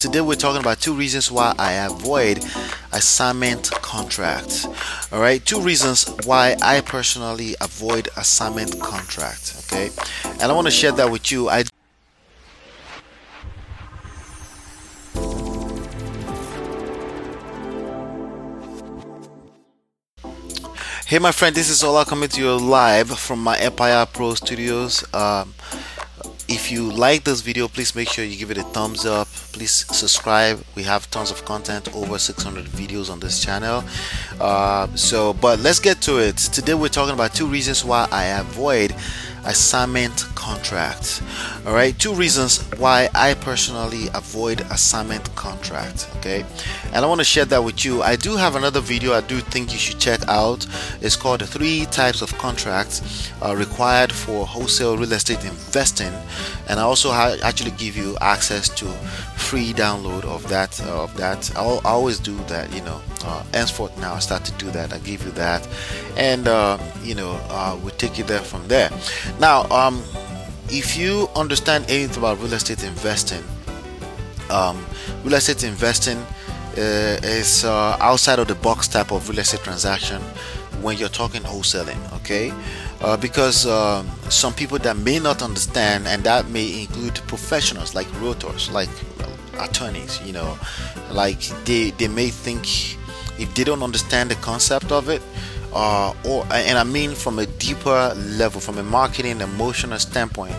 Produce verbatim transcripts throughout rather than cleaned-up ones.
Today we're talking about two reasons why I avoid assignment contracts. All right, two reasons why I personally avoid assignment contracts. Okay, and I want to share that with you. I Hey, my friend, this is Ola coming to you live from my Empire Pro Studios. Um, if you like this video, please make sure you give it a thumbs up. Please subscribe. We have tons of content, over six hundred videos on this channel. Uh, so, but let's get to it. Today, we're talking about two reasons why I avoid assignment contracts. All right, two reasons why I personally avoid assignment contracts. Okay, and I want to share that with you. I do have another video I do think you should check out. It's called the three types of contracts uh, required for wholesale real estate investing, and I also ha- actually give you access to free download of that uh, of that. I'll, I always do that, you know. Uh, henceforth now I start to do that. I give you that, and uh, you know uh, we take it there from there. Now, um, if you understand anything about real estate investing, um, real estate investing uh, is uh, outside of the box type of real estate transaction when you're talking wholesaling. Okay, uh, because um, some people that may not understand, and that may include professionals like realtors, like attorneys, you know, like they they may think, if they don't understand the concept of it, uh, or and I mean from a deeper level, from a marketing emotional standpoint,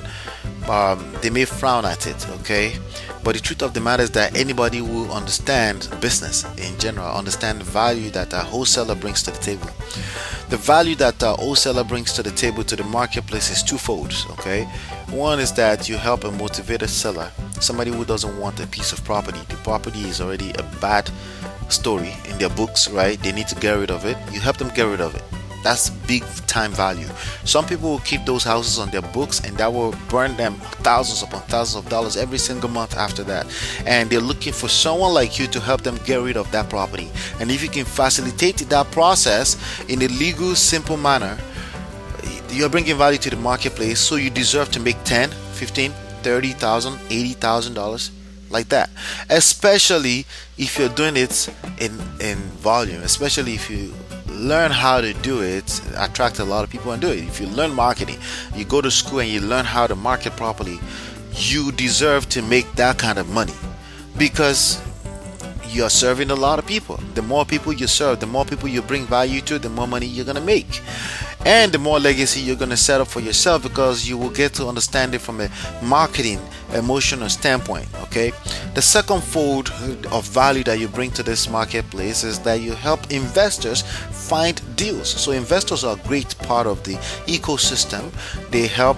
um, they may frown at it. Okay, but the truth of the matter is that anybody who understands business in general understand the value that a wholesaler brings to the table. The value that a wholesaler brings to the table, to the marketplace, is twofold. Okay, one is that you help a motivated seller, somebody who doesn't want a piece of property. The property is already a bad story in their books, right? They need to get rid of it. You help them get rid of it. That's big time value. Some people will keep those houses on their books, and that will burn them thousands upon thousands of dollars every single month after that. And they're looking for someone like you to help them get rid of that property. And if you can facilitate that process in a legal, simple manner, you're bringing value to the marketplace. So you deserve to make ten, fifteen, thirty thousand, eighty thousand dollars, like that, especially if you're doing it in in volume, especially if you learn how to do it, attract a lot of people and do it. If you learn marketing, you go to school and you learn how to market properly, you deserve to make that kind of money, because you're serving a lot of people. The more people you serve, the more people you bring value to, the more money you're gonna make, and the more legacy you're going to set up for yourself, because you will get to understand it from a marketing emotional standpoint. Okay, the second fold of value that you bring to this marketplace is that you help investors find deals. So investors are a great part of the ecosystem. They help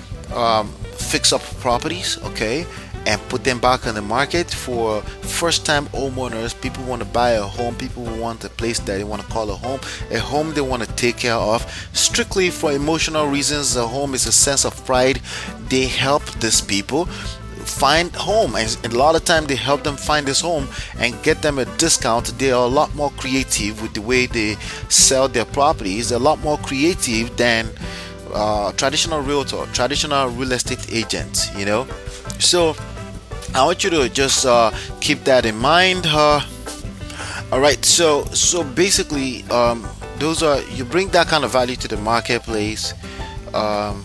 um, fix up properties, okay, and put them back on the market for first-time homeowners. People want to buy a home. People want a place that they want to call a home, a home they want to take care of strictly for emotional reasons. A home is a sense of pride. They help these people find home, and a lot of time they help them find this home and get them a discount. They are a lot more creative with the way they sell their properties. They're a lot more creative than uh, traditional realtor, traditional real estate agents, you know. So I want you to just uh, keep that in mind. Uh, all right, so so basically, um, those are, you bring that kind of value to the marketplace. Um,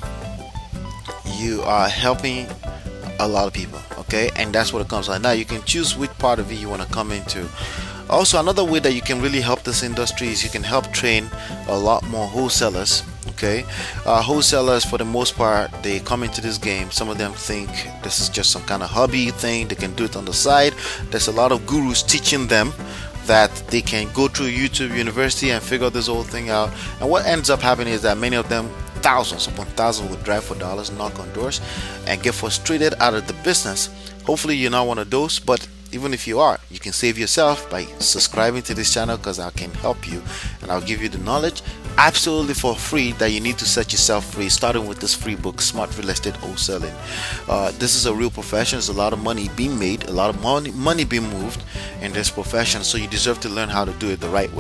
you are helping a lot of people, okay, and that's what it comes on. Now you can choose which part of it you want to come into. Also, another way that you can really help this industry is you can help train a lot more wholesalers. Okay, uh, wholesalers, for the most part, they come into this game. Some of them think this is just some kind of hobby thing. They can do it on the side. There's a lot of gurus teaching them that they can go through YouTube University and figure this whole thing out. And what ends up happening is that many of them, thousands upon thousands, would drive for dollars, knock on doors, and get frustrated out of the business. Hopefully, you're not one of those, but even if you are, you can save yourself by subscribing to this channel, because I can help you and I'll give you the knowledge absolutely for free that you need to set yourself free, starting with this free book, Smart Real Estate Wholesaling. Uh, this is a real profession. There's a lot of money being made, a lot of money money being moved in this profession, so you deserve to learn how to do it the right way.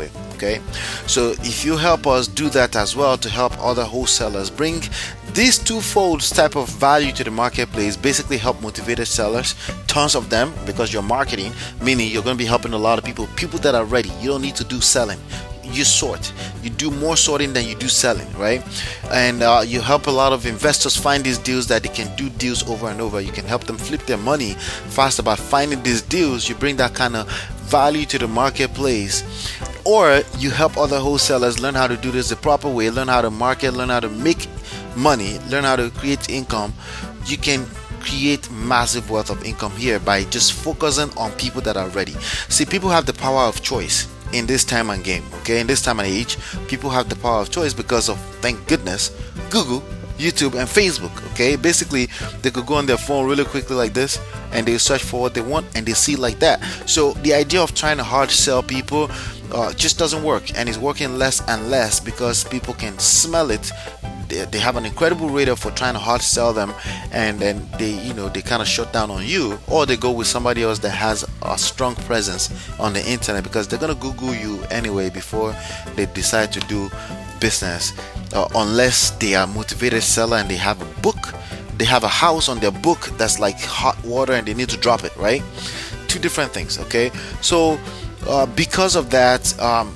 Okay, so if you help us do that as well to help other wholesalers bring these twofold type of value to the marketplace, basically help motivated sellers, tons of them, because you're marketing, meaning you're going to be helping a lot of people, people that are ready. You don't need to do selling. You sort, you do more sorting than you do selling, right? And uh, you help a lot of investors find these deals that they can do deals over and over. You can help them flip their money faster by finding these deals. You bring that kind of value to the marketplace. Or you help other wholesalers learn how to do this the proper way, learn how to market, learn how to make money, learn how to create income. You can create massive wealth of income here by just focusing on people that are ready. See, people have the power of choice in this time and game. Okay, in this time and age, people have the power of choice because of, thank goodness, Google, YouTube, and Facebook. Okay, basically they could go on their phone really quickly like this and they search for what they want and they see like that. So the idea of trying to hard sell people uh, just doesn't work, and it's working less and less because people can smell it. They, they have an incredible radar for trying to hard sell them, and then they, you know, they kind of shut down on you, or they go with somebody else that has a strong presence on the internet because they're gonna Google you anyway before they decide to do business, uh, unless they are a motivated seller and they have a book, they have a house on their book that's like hot water and they need to drop it, right? Two different things. Okay, so uh, because of that, um,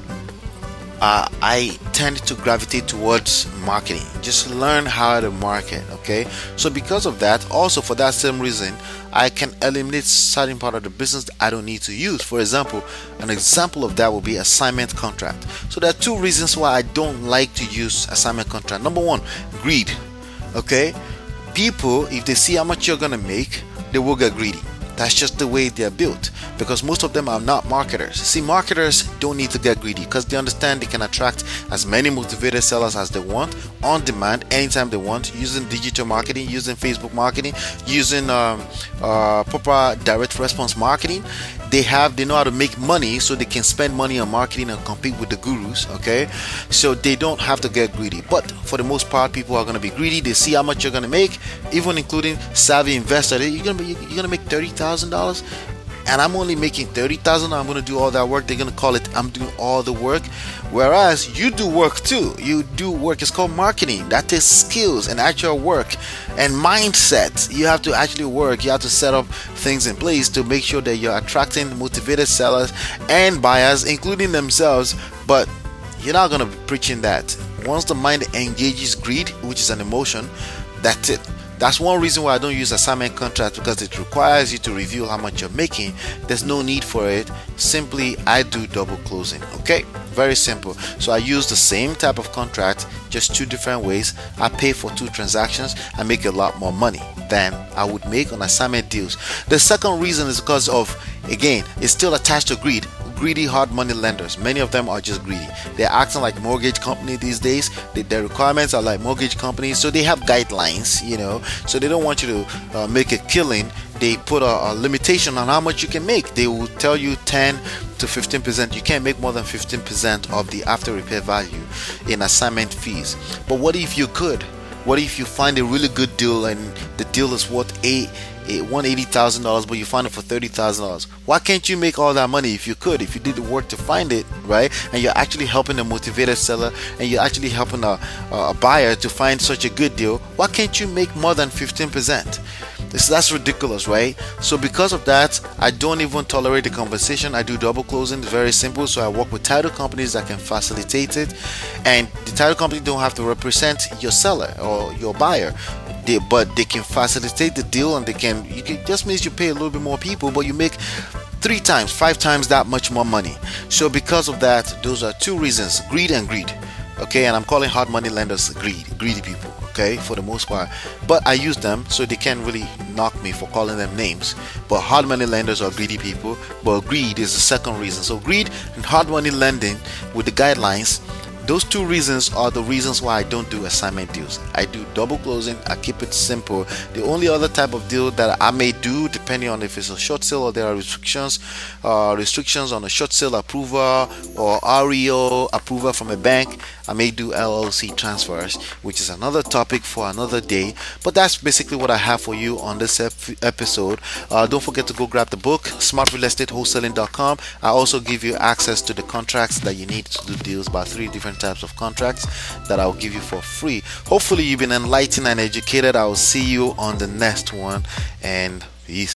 uh, I tend to gravitate towards marketing. Just learn how to market. Okay, so because of that, also for that same reason, I can eliminate certain part of the business that I don't need to use. For example, an example of that will be assignment contract. So there are two reasons why I don't like to use assignment contract. Number one, greed. Okay, people, if they see how much you're gonna make, they will get greedy. That's just the way they're built, because most of them are not marketers. See, marketers don't need to get greedy because they understand they can attract as many motivated sellers as they want on demand anytime they want, using digital marketing, using Facebook marketing, using um, uh, proper direct response marketing. They have, they know how to make money, so they can spend money on marketing and compete with the gurus. Okay, so they don't have to get greedy. But for the most part, people are going to be greedy. They see how much you're going to make, even including savvy investor. You're going to be, you're going to make thirty thousand dollars, and I'm only making thirty thousand dollars. I'm going to do all that work. They're going to call it I'm doing all the work, whereas you do work too. You do work. It's called marketing. That is skills and actual work and mindset. You have to actually work. You have to set up things in place to make sure that you're attracting motivated sellers and buyers, including themselves. But you're not going to be preaching that. Once the mind engages greed, which is an emotion, that's it. That's one reason why I don't use assignment contract, because it requires you to review how much you're making. There's no need for it. Simply, I do double closing. Okay, very simple. So I use the same type of contract, just two different ways. I pay for two transactions. I make a lot more money than I would make on assignment deals. The second reason is because of, again, it's still attached to greed. Greedy hard money lenders, many of them are just greedy. They're acting like mortgage company these days. They, their requirements are like mortgage companies, so they have guidelines, you know, so they don't want you to uh, make a killing. They put a, a limitation on how much you can make. They will tell you ten to fifteen percent. You can't make more than fifteen percent of the after repair value in assignment fees. But what if you could? What if you find a really good deal and the deal is worth eight one hundred eighty thousand dollars, but you find it for thirty thousand dollars? Why can't you make all that money if you could, if you did the work to find it, right? And you're actually helping a motivated seller, and you're actually helping a, a buyer to find such a good deal. Why can't you make more than fifteen percent? This, that's ridiculous, right? So because of that, I don't even tolerate the conversation. I do double closing. It's very simple. So I work with title companies that can facilitate it, and the title company don't have to represent your seller or your buyer. They, but they can facilitate the deal, and they can, you can, just means you pay a little bit more people, but you make three times, five times that much more money. So because of that, those are two reasons: greed and greed. Okay, and I'm calling hard money lenders greed, greedy people. Okay, for the most part, but I use them so they can't really knock me for calling them names. But hard money lenders are greedy people, but greed is the second reason. So greed and hard money lending with the guidelines, those two reasons are the reasons why I don't do assignment deals. I do double closing. I keep it simple. The only other type of deal that I may do, depending on if it's a short sale or there are restrictions, uh, restrictions on a short sale approval or R E O approval from a bank. I may do L L C transfers, which is another topic for another day. But that's basically what I have for you on this ep- episode. Uh, don't forget to go grab the book, smart real estate wholesaling dot com. I also give you access to the contracts that you need to do deals, by three different types of contracts that I'll give you for free. Hopefully, you've been enlightened and educated. I will see you on the next one, and peace.